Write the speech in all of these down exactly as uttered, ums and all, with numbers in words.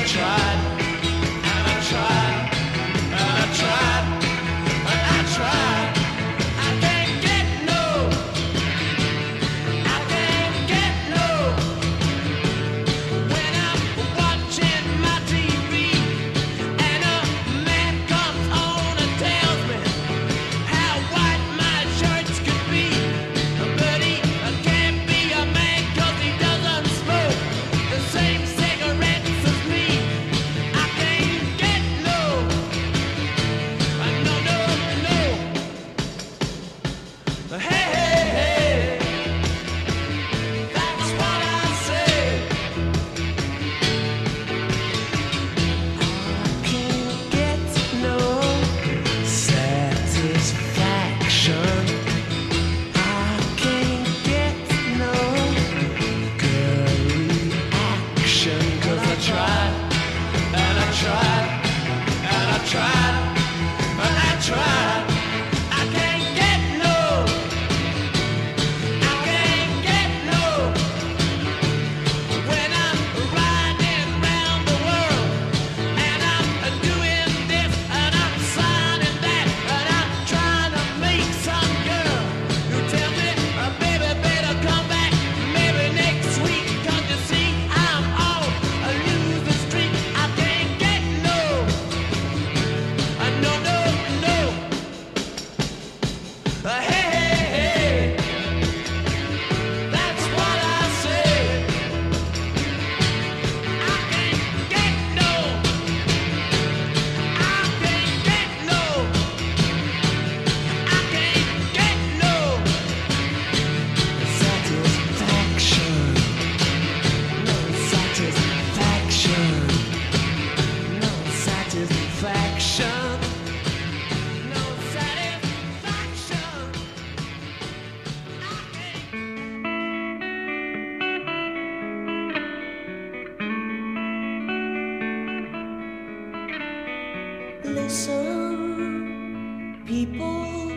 Listen, people,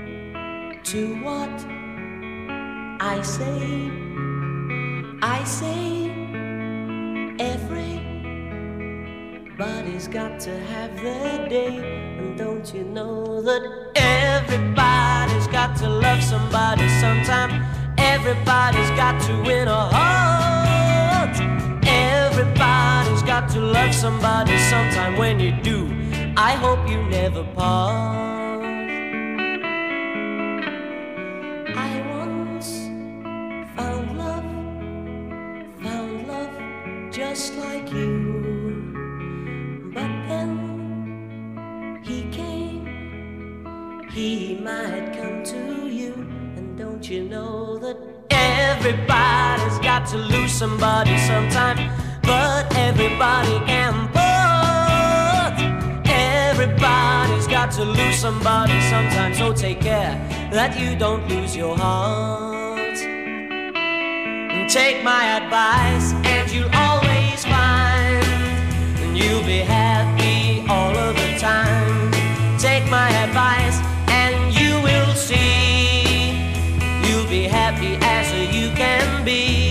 to what I say. I say everybody's got to have their day. And don't you know that everybody's got to love somebody sometime? Everybody's got to win a heart. Everybody's got to love somebody sometime. When you do, I hope you never part. I once found love, found love just like you. But then he came, he might come to you. And don't you know that everybody's got to lose somebody sometime? But everybody can part. Everybody's got to lose somebody sometime. So take care that you don't lose your heart. Take my advice and you'll always find, and you'll be happy all of the time. Take my advice and you will see, you'll be happy as you can be.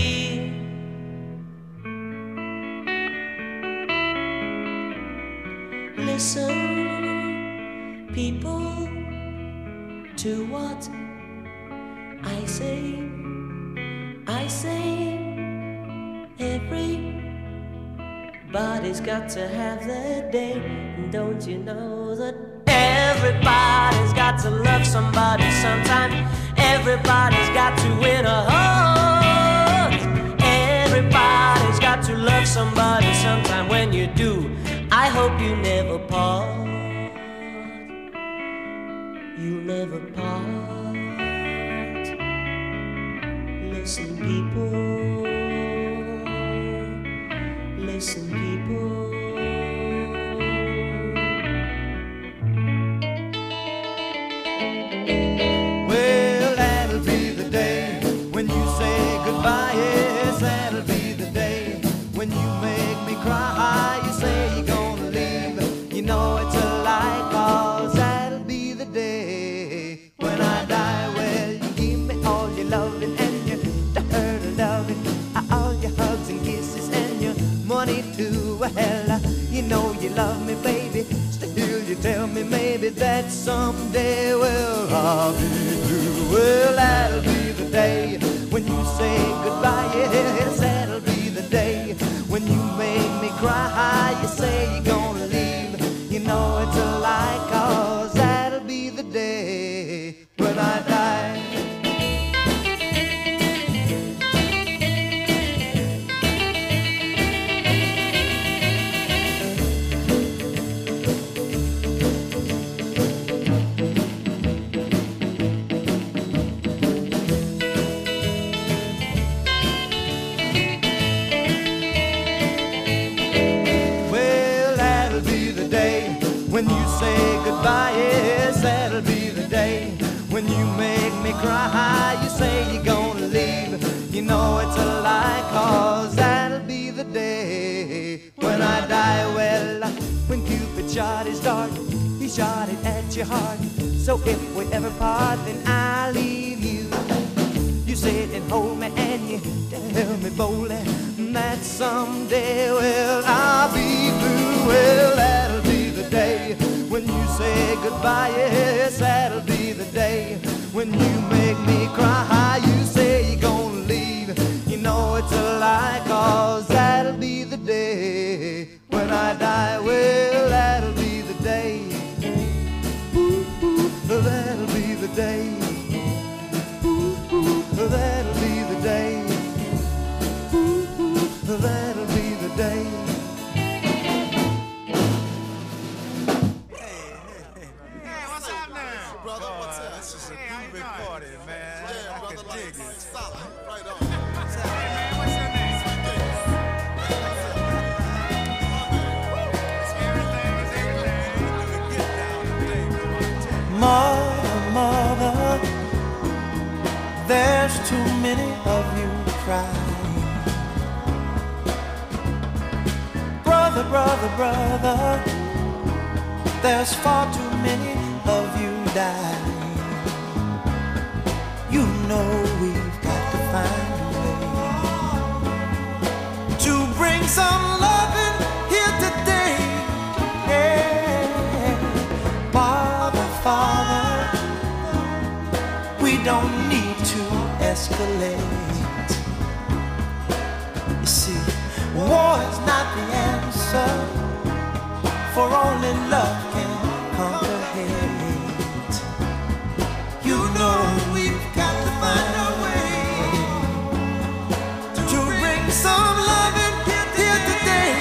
Listen, people, to what I say. I say everybody's got to have their day. And don't you know that everybody's got to love somebody sometime? Everybody's got to win a heart. Everybody's got to love somebody sometime. When you do, I hope you never part. You'll never part. Listen, people. Listen, people. Well, that'll be the day when you say goodbye. Yes, that'll be the day when you make me cry. You say you're gonna leave, you know it's a lie, 'cause that'll be the day when I die. Well, you give me all your loving and your loving, all your hugs and kisses and your twenty-two. Well, you know you love me, baby. Still you tell me maybe that someday, well, I'll be through. Well, that'll be the day when you say goodbye. Yes, that'll be the day when you make me cry. You say you're gonna leave. You know it's a lie, 'cause that'll be the day when I die. When you say goodbye, yes, that'll be the day when you make me cry. You say you're gonna leave. You know it's a lie, 'cause that'll be the day when I die. Well, when Cupid shot his dart, he shot it at your heart. So if we ever part, then I'll leave you. You sit and hold me and you tell me boldly that someday, well, I'll be blue. Well, that'll be the day when you say goodbye. Yes, that'll be the day when you make me cry. You say you're gonna leave. You know it's a lie, 'cause that'll be the day when I die. Well, that'll be the day. Ooh, ooh, that'll be the day. Ooh, ooh, that'll be the day. Ooh, ooh, that'll be the day. Mother, mother, there's too many of you crying. Brother, brother, brother, there's far too many of you dying. You know we've got to find a way to bring some loving here today. Yeah. Father, Father, we don't need to escalate. You see, war is not the answer, for only love can conquer hate. You know we've got to find a way to bring some loving here today.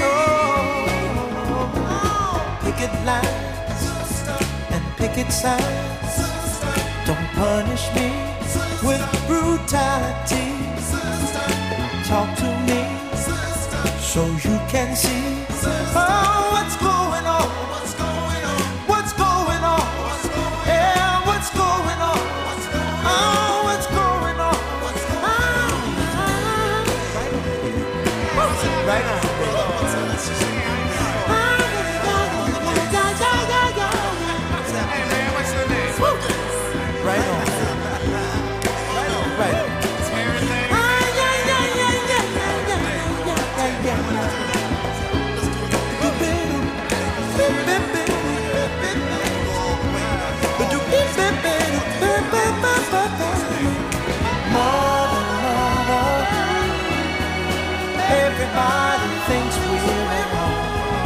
Oh, picket lines and picket signs, don't punish me with brutality. Talk to me so you can see, oh, what's going on, what's going on, what's going on, yeah, what's going on, oh, what's going on, what's going on, right on, hey man, what's your name? Right on, right on, right on. Mother, mother, everybody thinks we're wrong.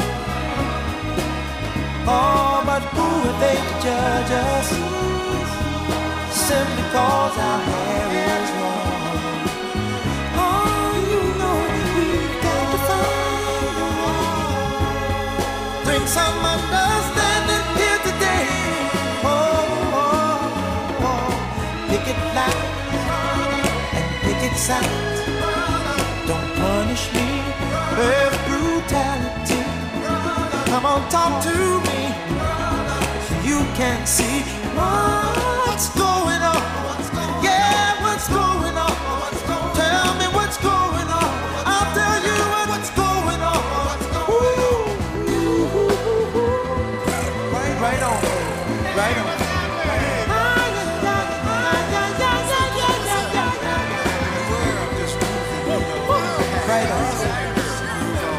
Oh, but who are they to judge us? Simply cause our hair is long. Oh, you know we've got to find a way. Bring some understanding here today. Oh, oh, oh. Picket lines and picket signs, don't punish me with brutality. Come on, talk to me so you can see what's going on. Yeah, what's going on? Tell me what's going on. I'll tell you what's going on. Ooh, right on, right on. Right on.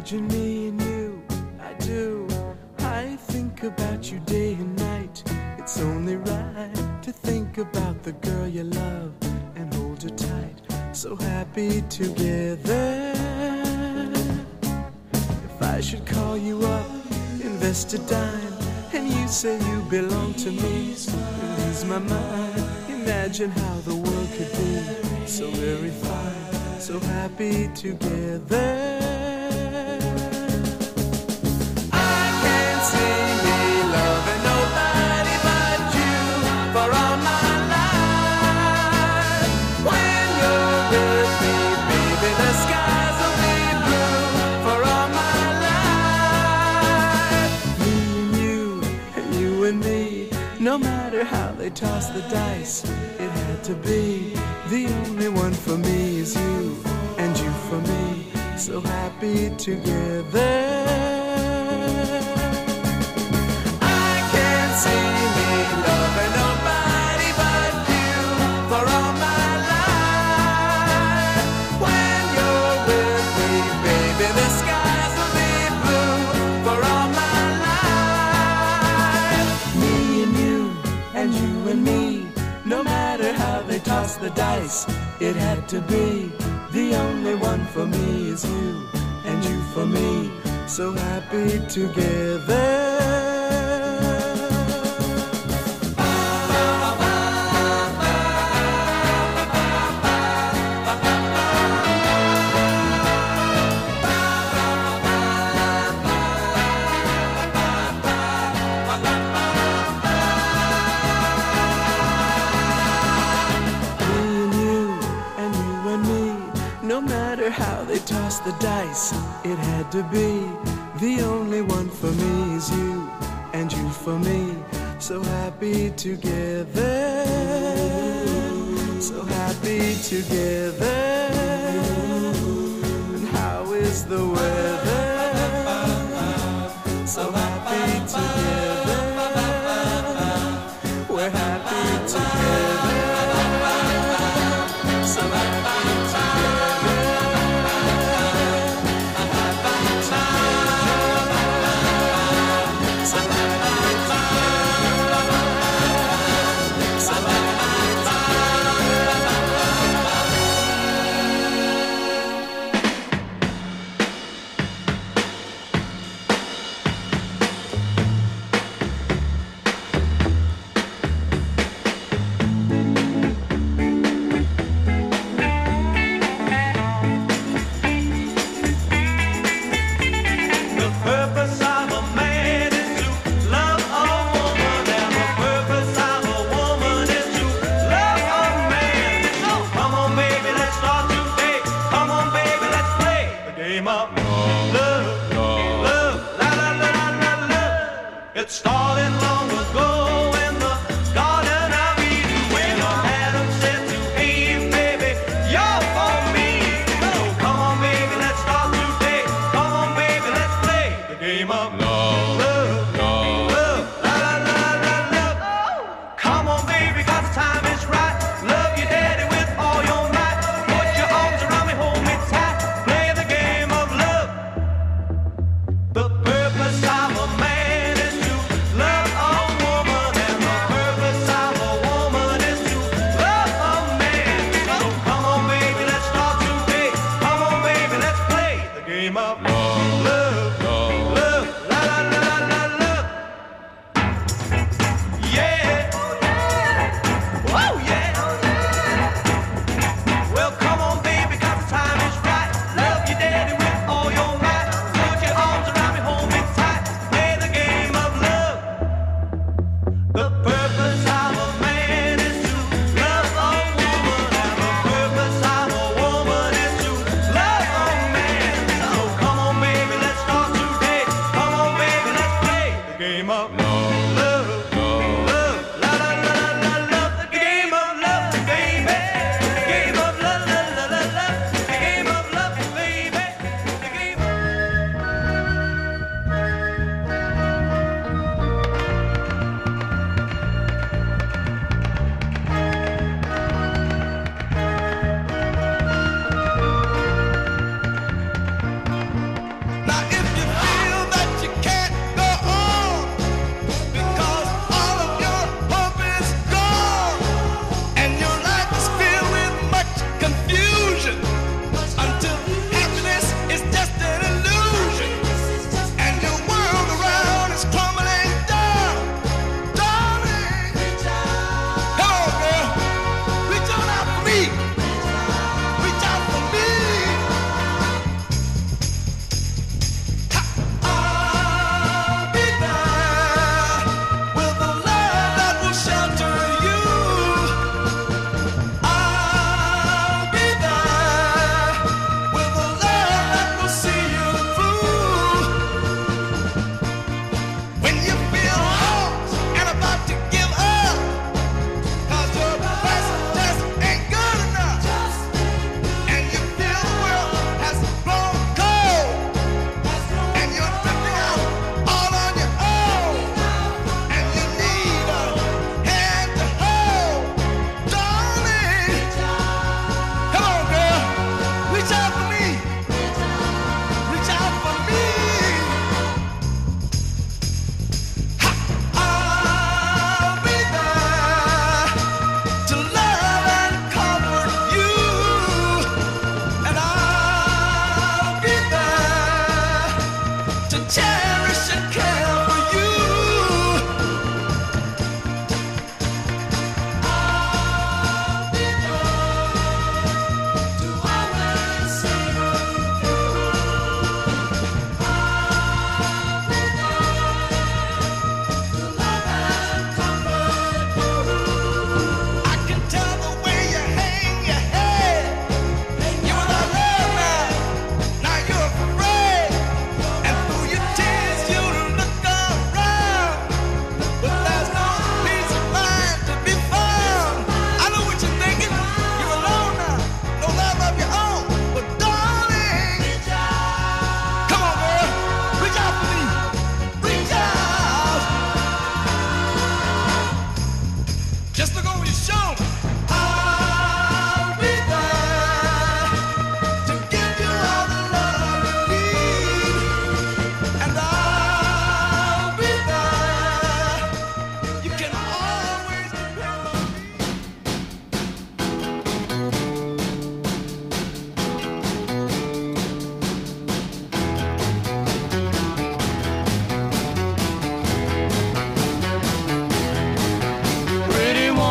Imagine me and you, I do. I think about you day and night. It's only right to think about the girl you love and hold her tight. So happy together. If I should call you up, invest a dime, and you say you belong to me, release my mind. Imagine how the world could be so very fine, so happy together. I can't see me loving nobody but you for all my life. When you're with me, baby, the skies will be blue for all my life. Me and you, and you and me, no matter how they toss the dice, it had to be. The only one for me is you, and you for me, so happy together. I can't see me loving nobody but you for all my life. When you're with me, baby, the skies will be blue for all my life. Me and you, and you and me, no matter how they toss the dice, it had to be. The only one for me is you, and you for me, so happy together. How they toss the dice, it had to be. The only one for me is you, and you for me, so happy together, so happy together. And how is the weather? So happy together, we're happy together, so happy together. The purpose of a man is to love a woman.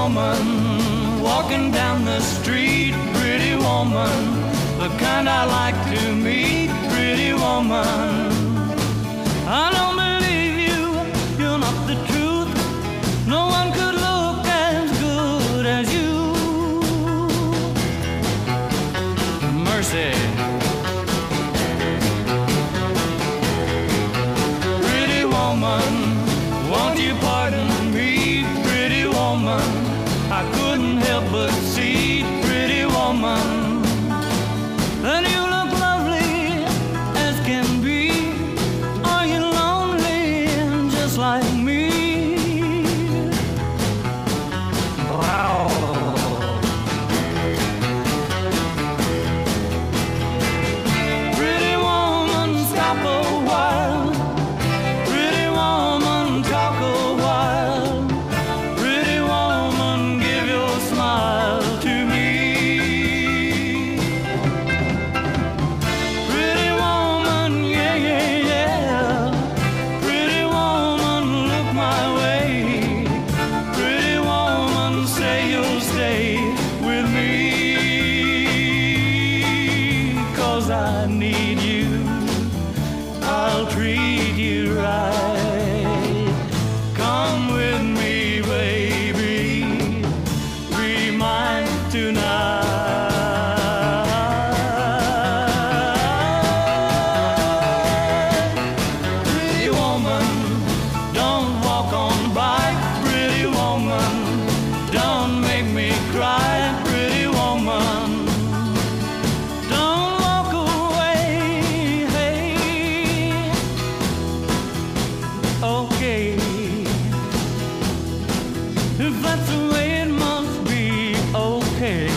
woman walking down the street, pretty woman, the kind I like to meet, pretty woman. I don't believe you, you're not the truth. No one could look as good as you. Mercy. Pretty woman, won't you pardon me, pretty woman? I couldn't help but see, pretty woman, that you look lovely as can be. Are you lonely just like me? Wow. Pretty woman, stop a while. Pretty woman, talk a while. Pretty woman, give your smile to me. Pretty woman, yeah, yeah, yeah. Pretty woman, look my way. Pretty woman, say you'll stay with me. 'Cause I need you, I'll treat you right. Come with me, baby, be mine tonight. Pretty woman, don't walk on by. Pretty woman, don't make me cry. Pretty woman, don't walk away. Hey, okay, if that's the way it must be, okay.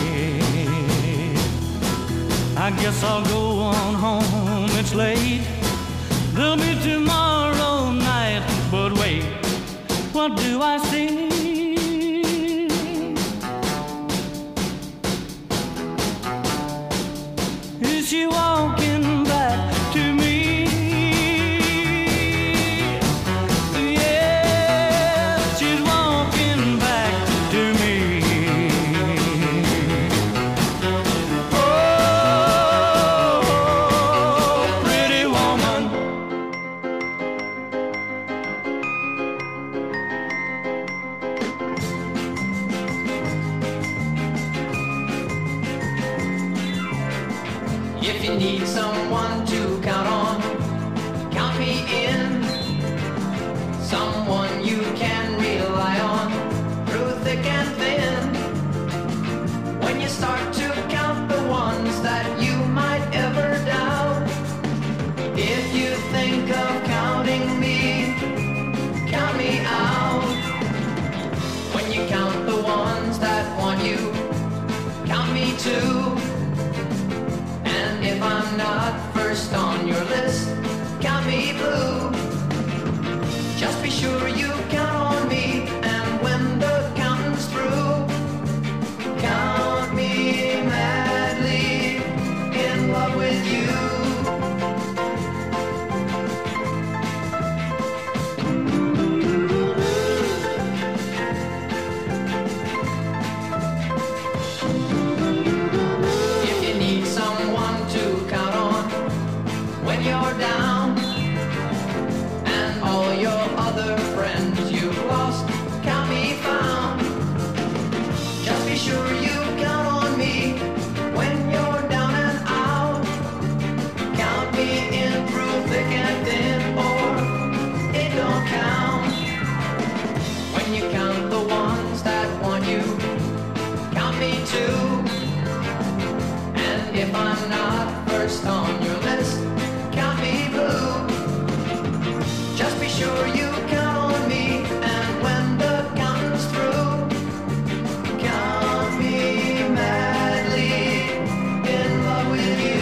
I guess I'll go on home, it's late. There'll be tomorrow night, but wait, what do I see? Is she walking back to me? Yeah, she's walking back to me. Oh, pretty woman. If you need someone to count on, count me in. Someone you can rely on through thick and thin. When you start to count the ones that you might ever doubt, if you think of counting me, count me out. When you count the ones that want you, count me too. And if I'm not first on your list, count me blue. Just be sure you count on me, and when the counting's through, count me madly in love with you. If you need someone to count on when you're down, and all your other friends you've lost can't be found, just be sure you count on me when you're down and out. Count me in through thick and thin, or it don't count. When you count the ones that want you, count me too. And if I'm not first on your list, count me blue. Just be sure you count on me, and when the counting's through, count me madly in love with you.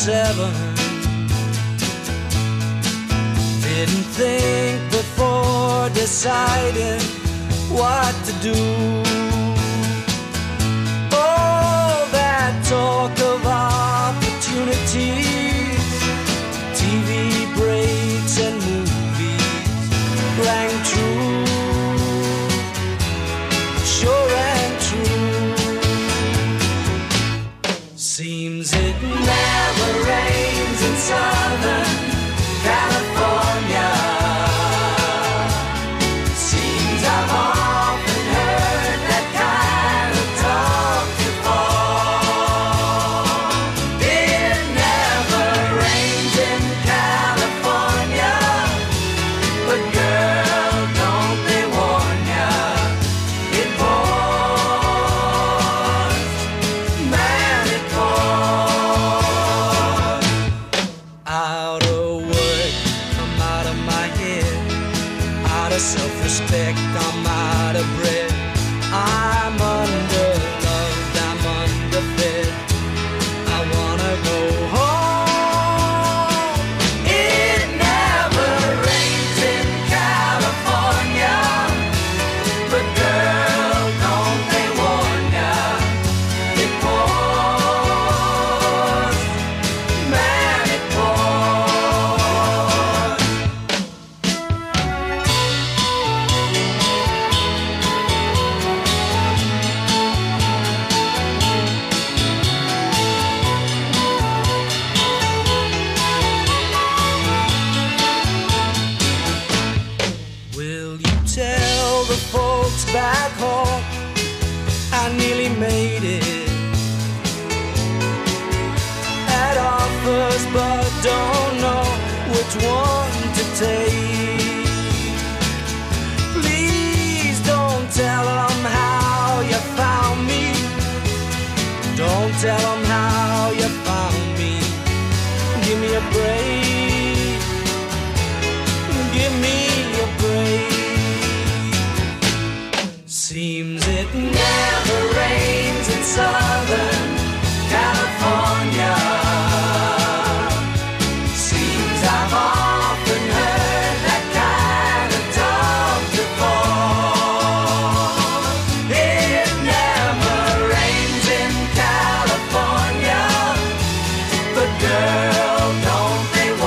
seven. Didn't think before deciding what to do. All that talk of opportunities, T V breaks and movies rang true, sure and true. Seems it never rains in Southern California. Seems I've often heard that kind of talk before. It never rains in California, but girl, don't they warn ya, it pours, man, it pours. Out of work, I'm out of my head. Out of self-respect, I'm out of breath. I'm underloved, I'm underfed. I wanna go home. It never rains in California, but girl, don't they warn ya, it pours, man, it pours. Will you tell the folks back home I nearly made it? Had offers but don't know which one to take. Please don't tell them how you found me. Don't tell them how you found me. Give me a break. Give me a break. Seems it never rains in Southern California. Seems I've often heard that kind of talk before. It never rains in California, but girl, don't they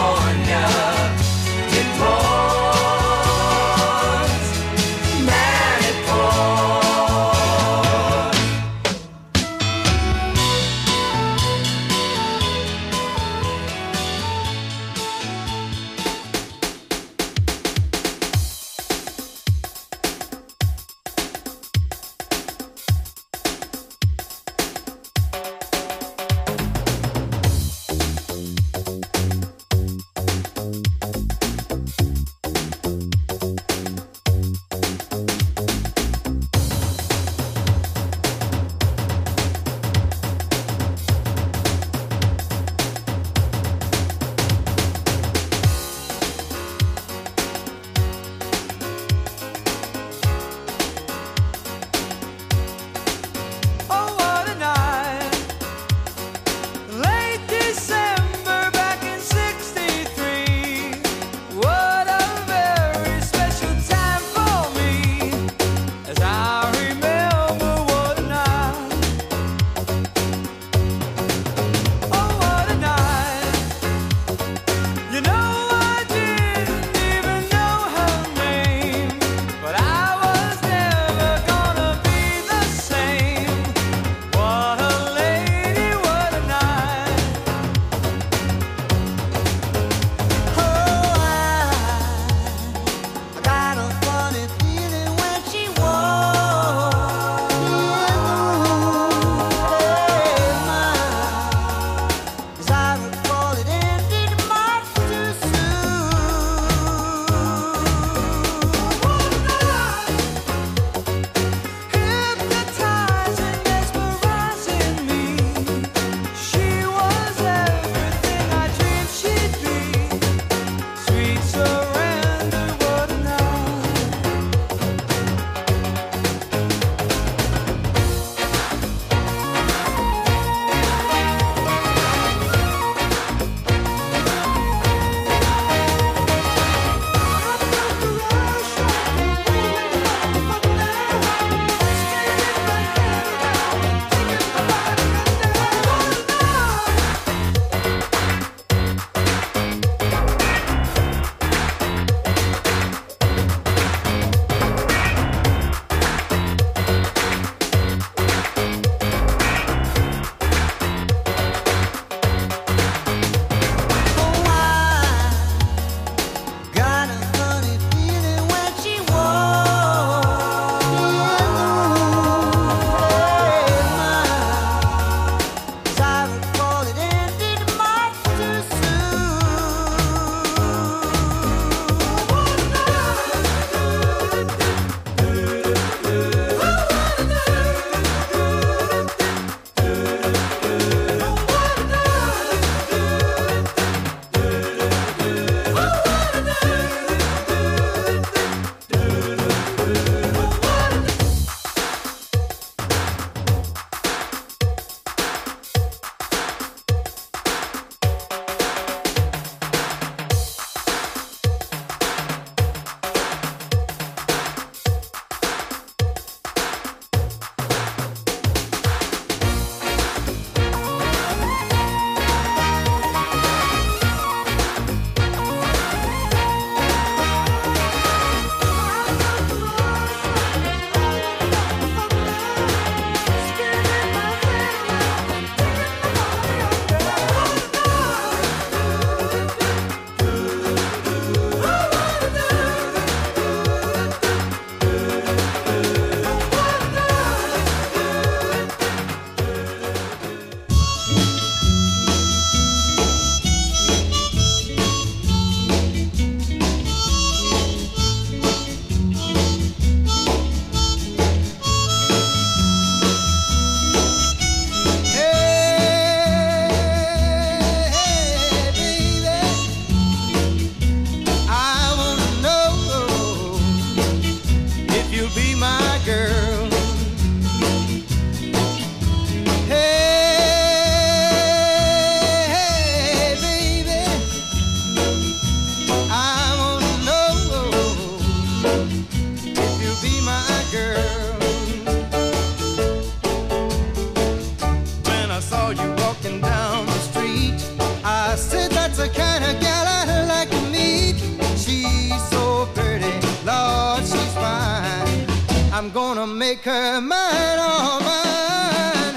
gonna make her mine, all mine.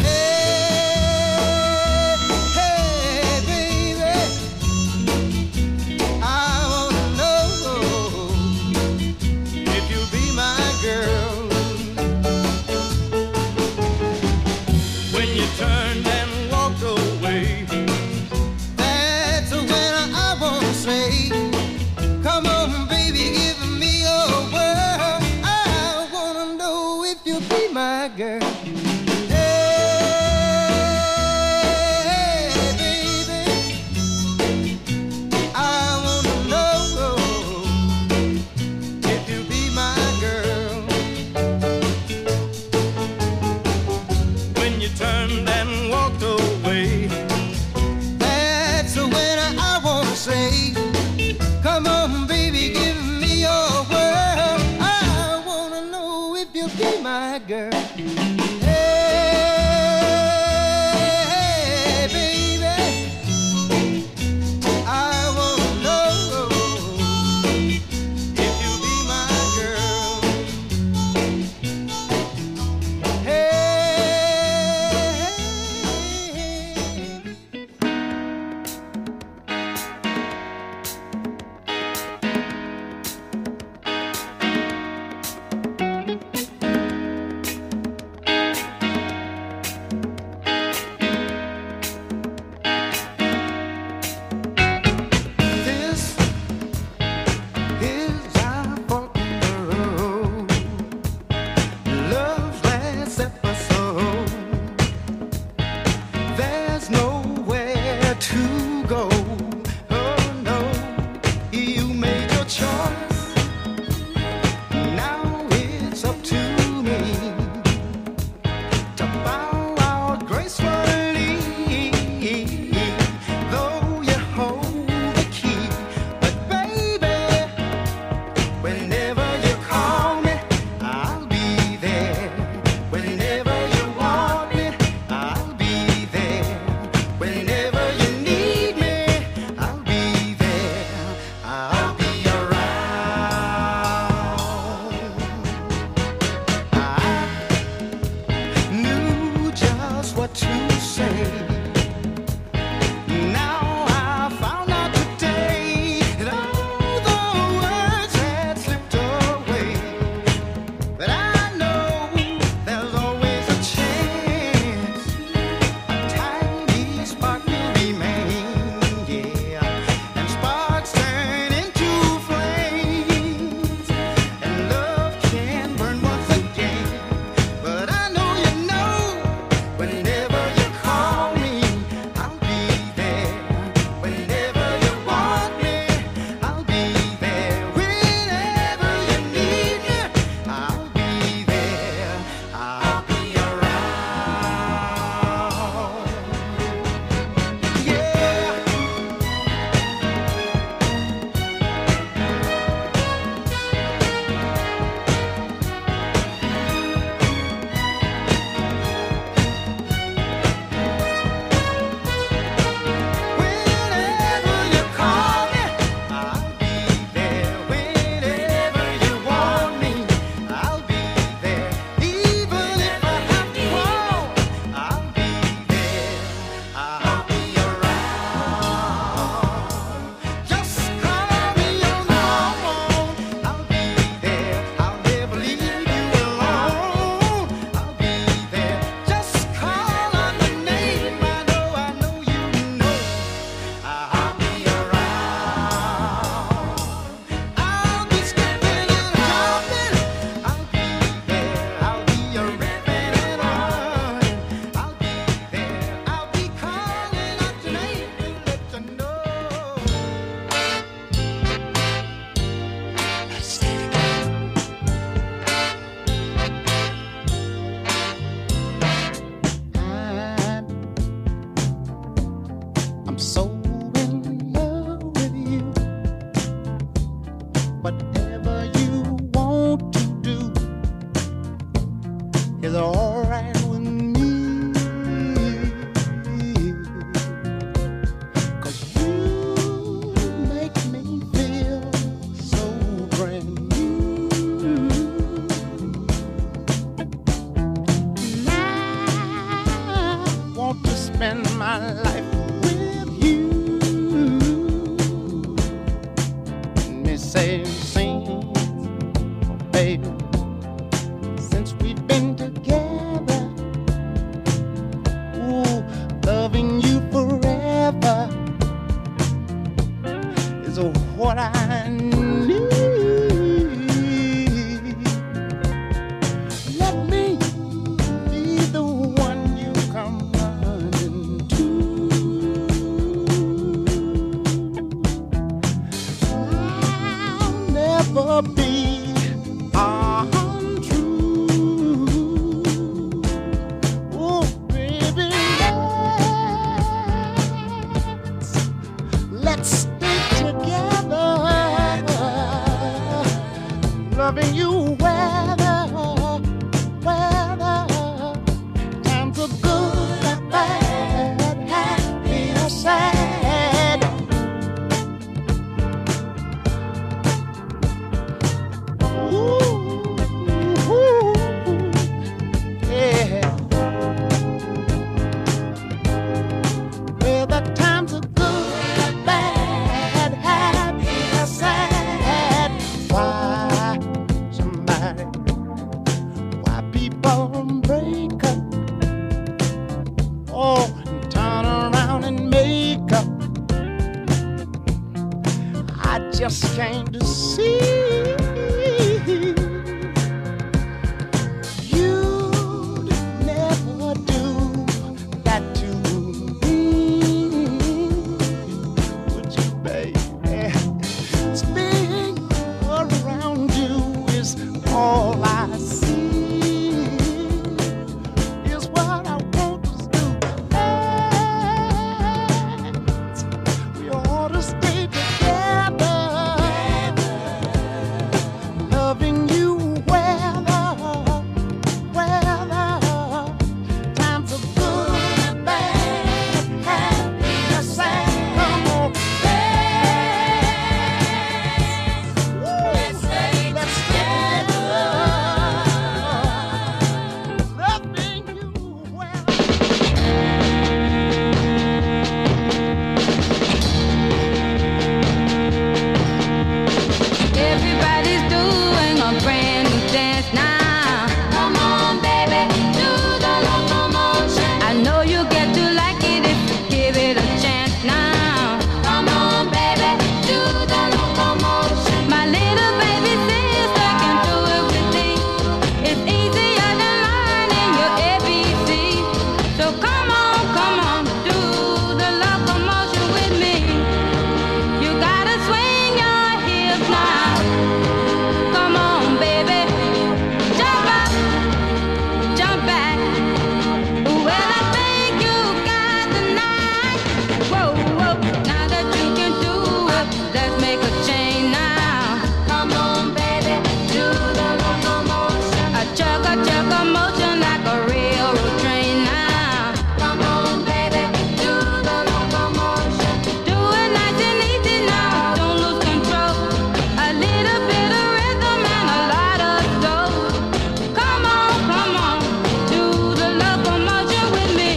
Hey, hey, baby, I wanna know if you'll be my girl. When you turned and walked away, That's when I wanna say, come on, baby, give me your word. I wanna know if you'll be my girl. Hey, baby, I wanna know if you'll be my girl. when you turned and walked away, That's when I wanna say, come on, baby, give me your word. I wanna know if you'll be my girl. Hey, baby, I wanna know if you'll be my girl. Hey. This is our fork in the road, love's last episode. There's nowhere to go. Oh no, you made your choice. Now it's up to me to bow out gracefully. Though you hold the key, but baby, whenever you call me, I'll be there. Whenever you want me, I'll be there. Whenever you need me, I'll be there. I'll be around. I knew just what to say. Now I found out today that all the words had slipped away. But I know there's always a chance, a tiny spark will remain, yeah. And sparks turn into flames, and love can burn once again. But I know you know, whenever you call me, I'll be there. Whenever you want me, I'll be there. Whenever you need me, I'll be there. I'll be around. Yeah. Whenever you call me, I'll be there. Whenever you want me, I'll be there. Even if I have to crawl, I'll be there. I'll be around. Just call me on the phone. I'll be there. I'll never leave you alone. I'll be there. Just call on the name. I know, I know you know. I'll be around. I'll be skipping and hopping. I'll be there. I'll be a ripping and running. I'll be there. I'll be calling out your name to let you know. I'm so in love with you. Whatever you want to do is alright with me. 'Cause you make me feel so brand new. say since, baby, since we've been together, ooh, loving you forever is what I need. Let me be the one you come running to. I'll never be untrue. Oh, baby, let's, let's stay together, loving you weather, weather, times are good and bad, happy or sad. Ooh, ooh, yeah. Well, the times are good and bad, happy or sad. Why somebody, why people break up, oh, and turn around and make up? I just came to see you'd never do that to me, would you, baby? Spinning around you is all I see, is what I want to do. Let's, we ought to stay together, loving you weather, weather, times are good and bad, happy or sad. Come on, let's stay together, loving you weather. Everybody's doing a brand new dance now. Come on, baby, do the locomotion. I know you get to like it if you give it a chance now. Come on, baby, do the locomotion. My little baby sister can do it with me. It's easier than learning your A B C. So come on, come on, do the locomotion with me. You gotta swing your hips now. Come on, baby, jump up, jump back. Well, I think you got the knack. Whoa, whoa, now that you can do it, let's make a change now. Come on, baby, do the locomotion. A chug a chug a motion like a railroad train now. Come on, baby, do the locomotion. Do it nice and easy now, don't lose control. A little bit of rhythm and a lot of soul. Come on, come on, do the locomotion with me.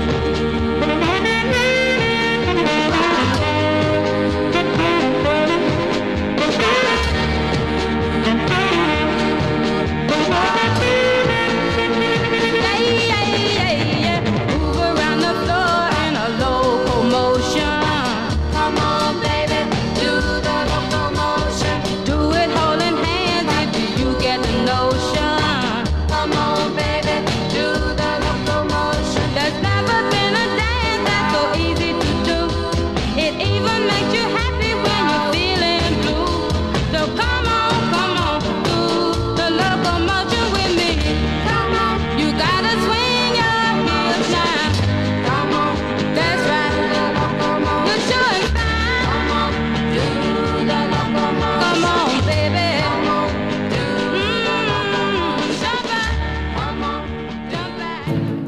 Yeah, yeah, yeah, yeah. Move around the floor in a locomotion. Come on, baby, do the locomotion. Do it holding hands if you get the notion. Come on, baby, do the locomotion. There's never been a dance that's so easy to do. It even makes you happy when you're feeling blue. So come on, come on, do the locomotion with me. Come on, you gotta swing your hips now. Come on, that's right. You're showing fine. Come on, do the locomotion. Come on, baby. Come on, do the locomotion. Jump back. Come on, jump back.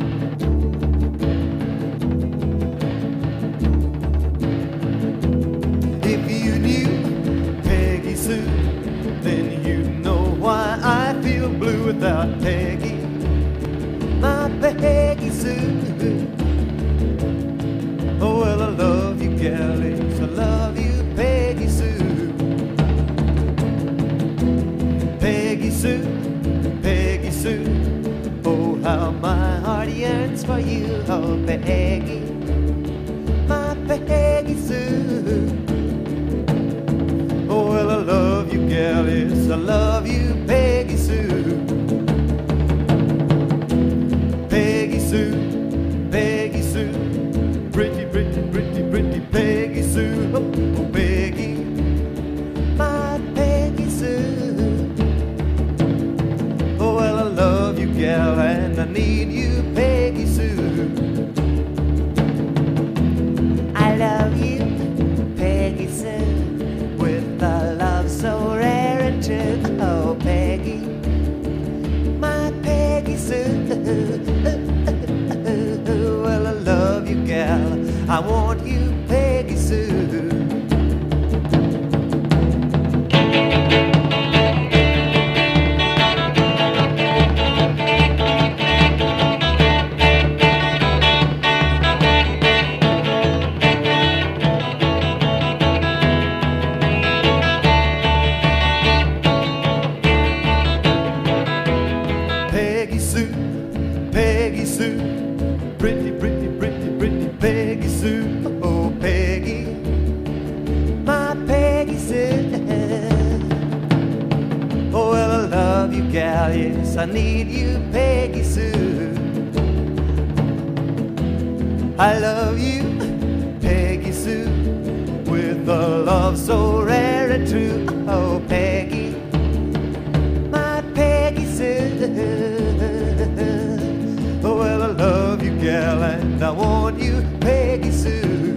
If you knew Peggy Sue, then you know why I feel blue without Peggy, my Peggy Sue. Oh, well, I love you, Gally, I love you, Peggy Sue. just for you, oh Peggy, my Peggy Sue. Oh, well, I love you, gal, yes, I love you, Peggy Sue. Peggy Sue, Peggy Sue, pretty, pretty, pretty, pretty Peggy Sue. Oh, oh Peggy, my Peggy Sue. Oh, well, I love you, gal, and I need you, Peggy Sue. I love you, Peggy Sue, with a love so rare and true. Oh, Peggy, my Peggy Sue. Well, I love you, gal, I want you, Peggy Sue. Peggy Sue, Peggy Sue, pretty, pretty, pretty, pretty Peggy Sue. Oh, Peggy, my Peggy Sue. Oh, well, I love you, gal, yes, I need you, Peggy Sue. I love you, Peggy Sue, with a love so rare and true. Oh, Peggy, my Peggy Sue. Oh, well, I love you, gal, and I want you, Peggy Sue.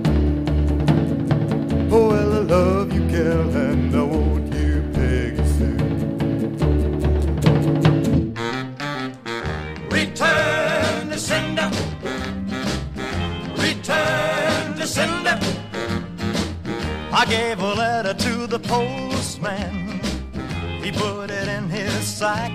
Oh, well, I love you, gal, and I want you, Peggy Sue. Return to sender. Return to sender. I gave a letter to the postman. He put it in his sack.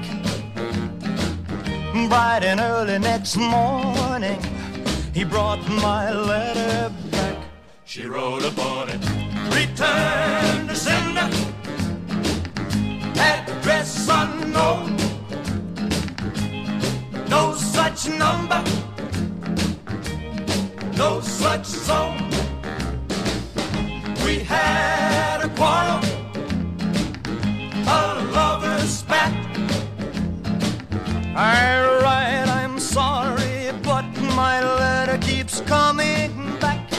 Bright and early next morning, he brought my letter back. She wrote upon it. Return to sender. Address unknown. No such number. No such zone. We had a quarrel, a lover's spat. I write, I'm sorry, but my letter keeps coming back.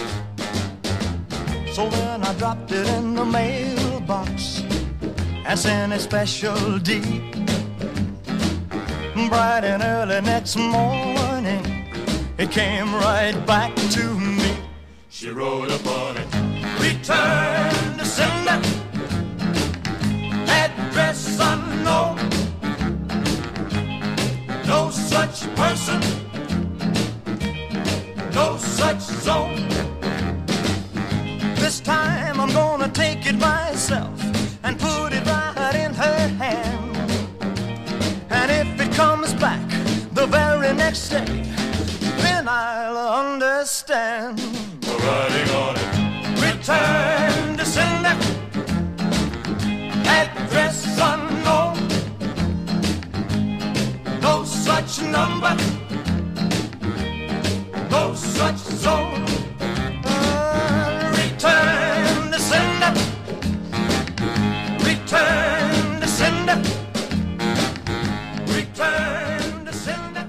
So then I dropped it in the mailbox and sent a special deed. Bright and early next morning, it came right back to me. She wrote upon it. Return to sender. Address unknown. No such person. No such zone. This time I'm gonna take it myself and put it right in her hand. And if it comes back the very next day, then I'll understand. Writing on it. Return to sender. Address unknown. No such number. No such zone. Uh, return to sender. Return to sender. Return to sender.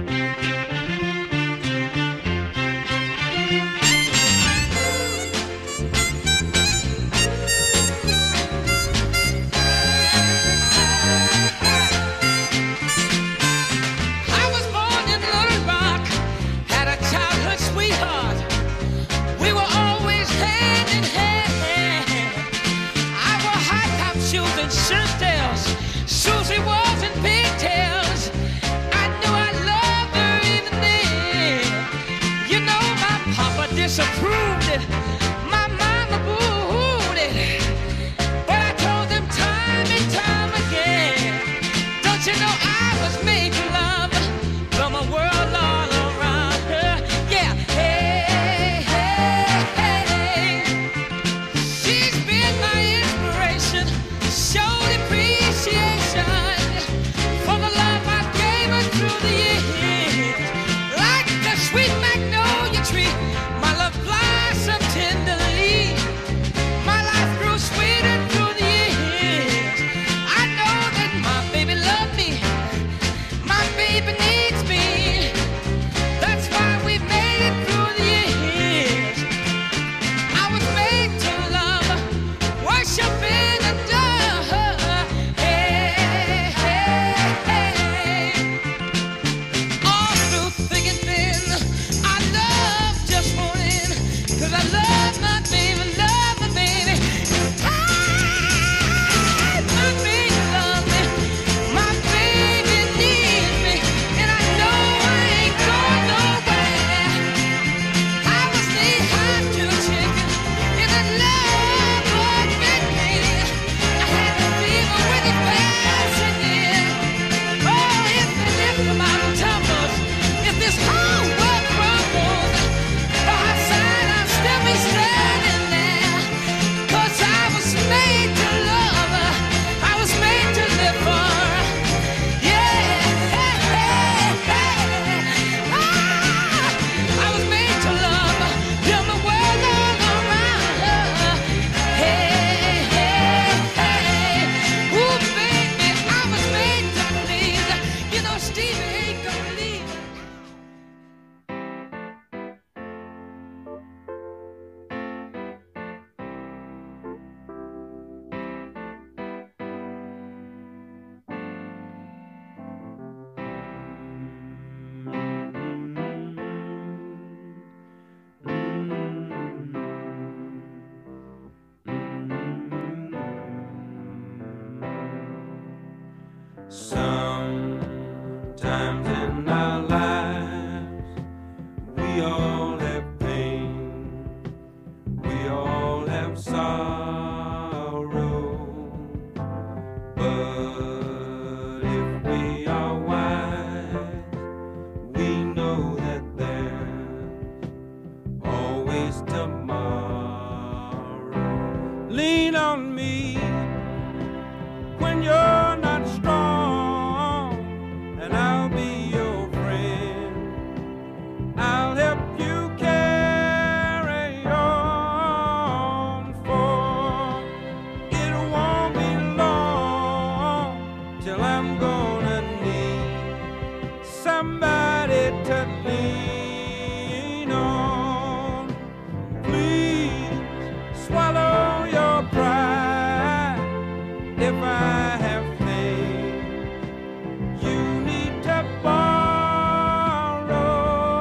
Susie was in pigtails. I knew I loved her even then. You know my papa disapproved it. My mama booed it. But I told them time and time again, don't you know I was made for love from a world all around her. Yeah, hey, hey, hey. She's been my inspiration. Showed it pretty. Sometimes in our lives we all have pain, we all have sorrow, but if we are wise, we know that there's always tomorrow. Lean on me when you're not strong, and I'll be your friend. I'll help you carry on, for it won't be long till I'm gonna need somebody to lean on. Please swallow your pride if I have faith. You need to borrow,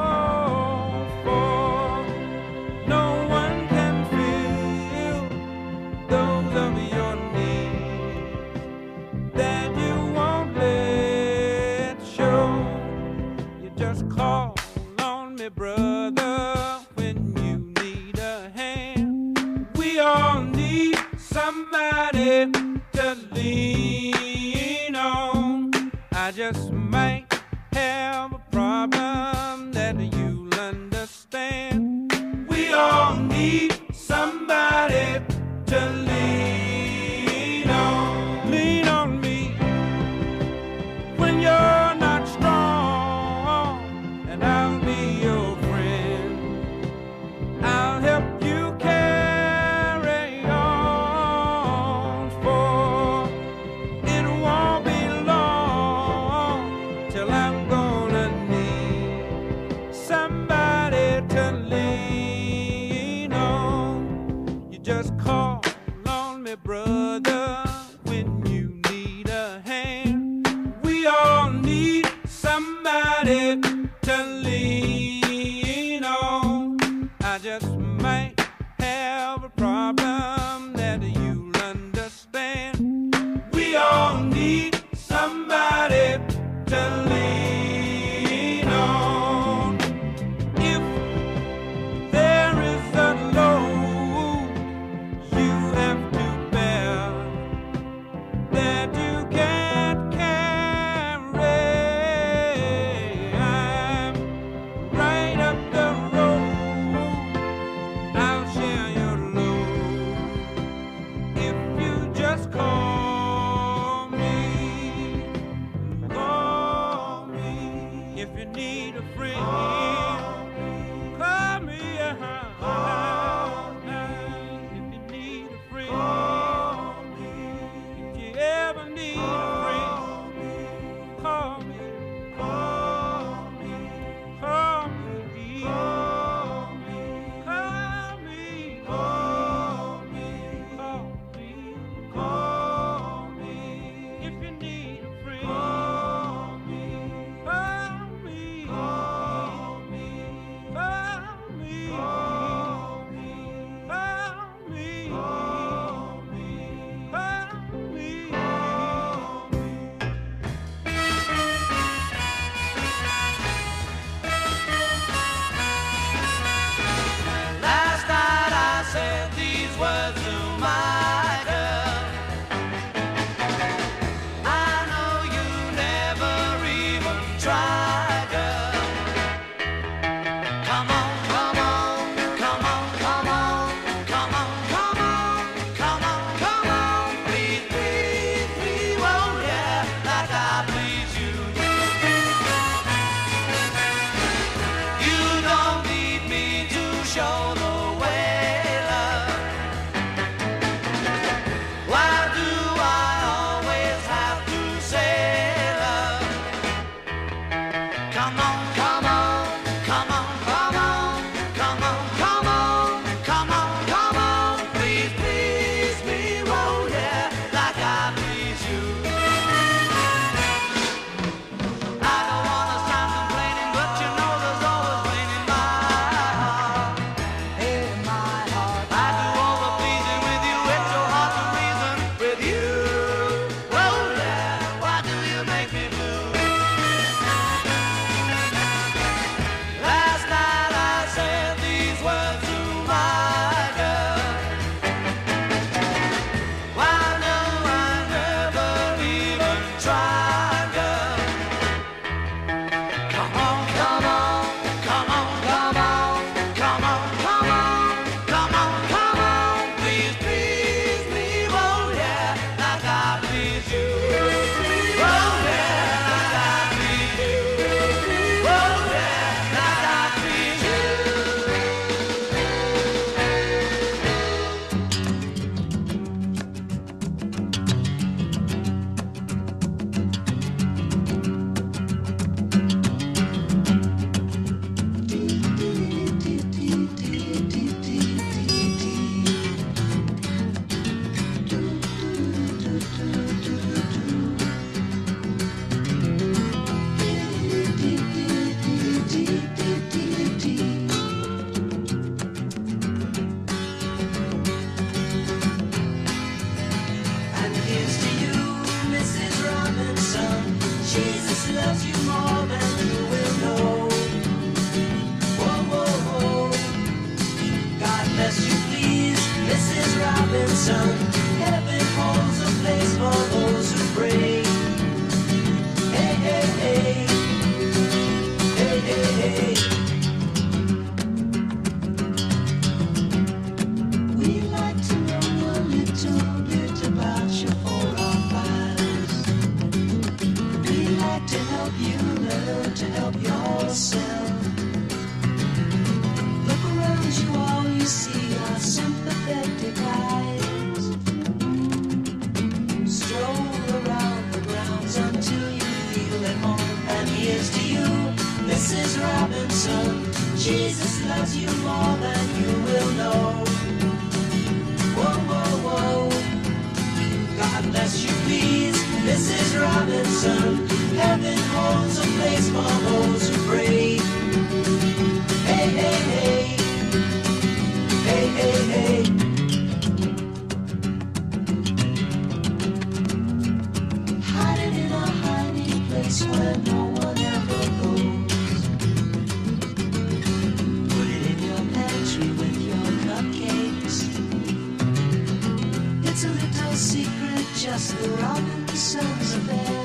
for no one can fill those of your needs that you won't let show. You just call on me, brother, when you need a hand. We all need somebody to lean on. I just might have a problem that you'll understand. We all need somebody to lean on. Lean on me when you're not strong, and I'll be your friend. I'll help you carry on, for it won't be long till I'm gonna need somebody to lean on. You just call on me, brother, when you need a hand. We all need somebody to lean on. I just might have a problem that you'll understand. We all need somebody to lean on. If there is a load you have to bear, Robinson. Heaven holds a place for those who pray. Hey, hey, hey. Hey, hey, hey. We'd like to know a little bit about your forefathers. We'd like to help you learn to help yourself. Look around you, all you see are sympathetic eyes. Stroll around the grounds until you feel at home. And here's to you, Missus Robinson. Jesus loves you more than you will know. Whoa, whoa, whoa. God bless you, please, Missus Robinson. Heaven holds a place for those who pray. Hey, hey, hey. Hey, hey, hey. Hiding in a hiding place where no one ever goes. Put it in your pantry with your cupcakes. It's a little secret, just the Robinsons affair.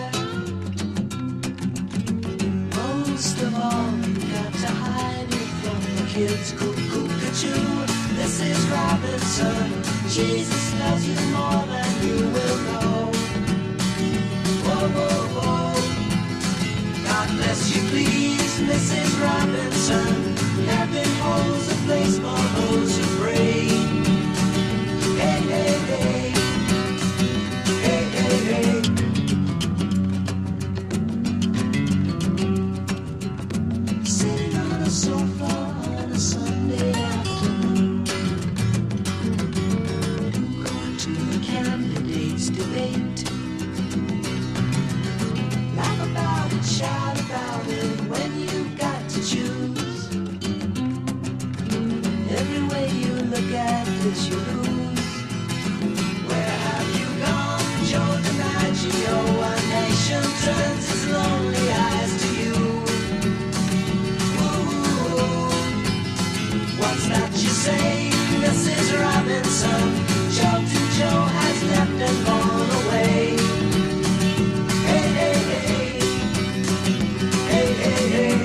Most of all, you got to hide it from the kids. Cuckoo-cuckoo, Missus Robinson. Jesus loves you more than you will know. Whoa, whoa, whoa. God bless you, please, Missus Robinson. Heaven holds a place for those who pray. Hey, hey, hey. Hey, hey, hey. Sitting on a sofa on a Sunday afternoon, going to the candidates' debate. Laugh about it, shout about it when you've got to choose. Every way you look at this, you lose. Where have you gone, Joe DiMaggio? A nation turns its lonely eyes to you. What's that you say, Missus Robinson? Joe to Joe has left and gone away. Hey, hey, hey. Hey, hey, hey.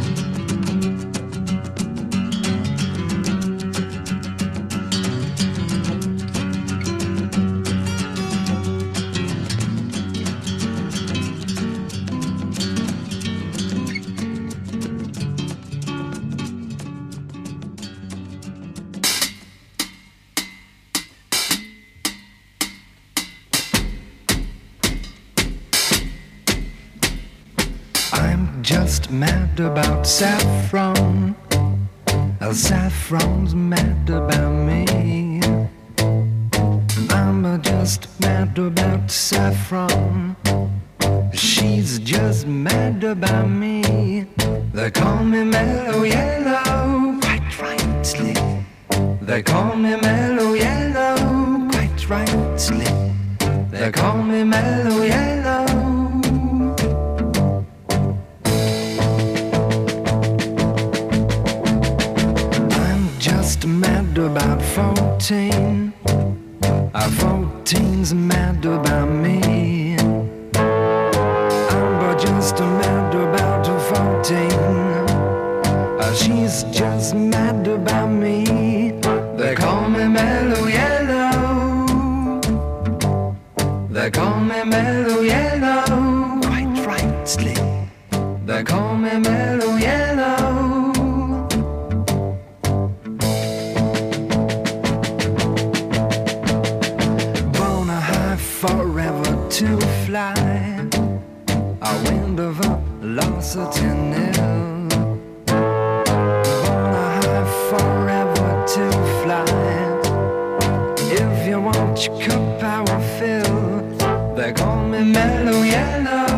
I'm just mad about saffron. Uh, Saffron's mad about me. I'm uh, just mad about saffron. She's just mad about me. They call me Mellow Yellow, quite rightly. They call me Mellow Yellow, quite rightly. They call me Mellow Yellow. Mad about fourteen. Uh, fourteen's mad about me. I'm just mad about fourteen. Uh, she's just mad about me. They call me Mellow Yellow. They call me Mellow Yellow, quite rightly. They call me Mellow Yellow. Forever to fly, a wind of velocity nil. Born high forever to fly. If you want your cup, I will fill. They call me Mellow Yellow.